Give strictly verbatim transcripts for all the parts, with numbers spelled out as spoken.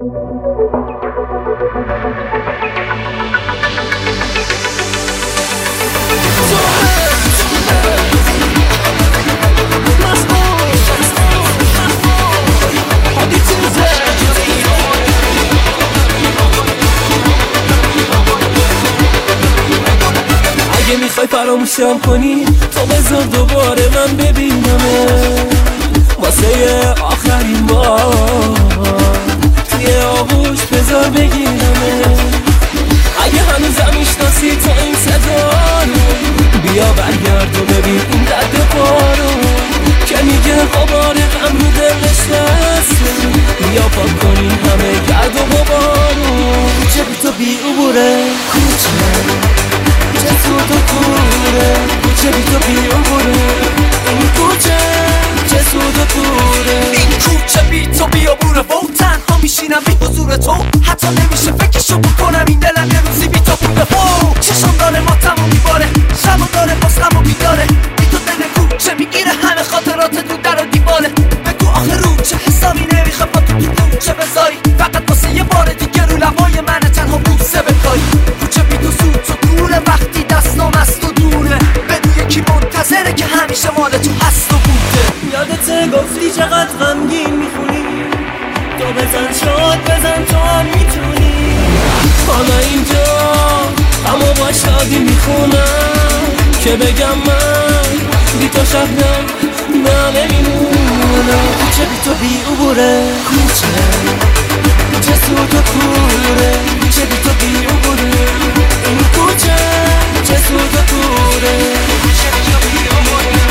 اگه میخوای فراموشم کنی تو بذار دوباره من ببینمه واسه آخرین بار توی آغوش بذار بگیرمه اگه هنوزم میشناسی تو این صدا رو بیا برگرد و ببین این رد پا رو که میگه غبار غم رو دل نشسته بیا پاک کنیم همه گرد و غبار رو کوچه بی تو بی عبوره کوچه چه سود و کوره کوچه بی تو بی عبوره این کوچه چه سود و کوره این کوچه بی تو بی عبوره و تنها میشینم بی حضور تو حتی نمیشه فکرشو بکنم این دلم یه روزی بی تو بوده و چشم داره ما تمام میباره شب داره باز غم و بیداره بی تو دل کوچه میگیره همه خاطرات تو در و دیواره بگو آخه رو چه حسابی نمیخواد با تو تو کوچه بذاری فقط واسه یه بار دیگه رو لبای منه تنها بوسه بکاری کوچه بی تو سود تو دوره وقتی دستام از تو دوره بدون یکی منتظره که همیشه مال تو هست و بوده یادته گفتی چقدر غمگین میخونی تو بزن شد بزن تو هم میتونی حالا اینجا اما با شادی میخونم که بگم من بی تو شبنم نه نمیمونم کوچه بی تو بی عبوره کوچه چه سود و کوره کوچه بی تو بی عبوره این کوچه چه سود و کوره کوچه بی تو بی عبوره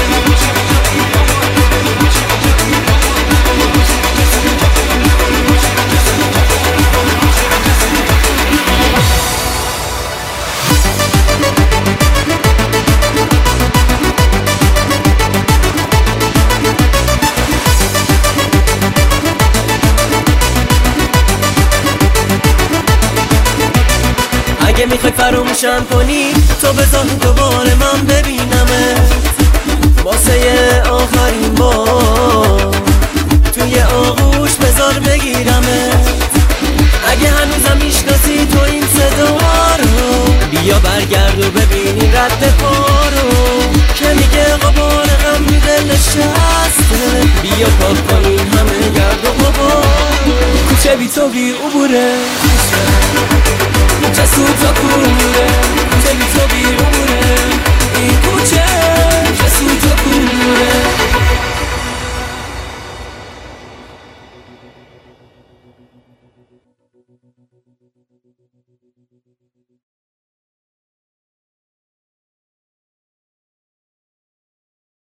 اگه میخوای فراموشم کنی تو بذار دوباره من ببینمت واسه آخرین بار توی آغوش بذار بگیرمت اگه هنوزم میشناسی تو این صدا رو بیا برگرد و ببین این رد پا رو که میگه غبار غم رو دل نشسته بیا پاک کنیم همه گرد و غبار کوچه بی تو بی عبوره چه سود و کوره کوچه بی تو بی عبوره این کوچه چه سود و کوره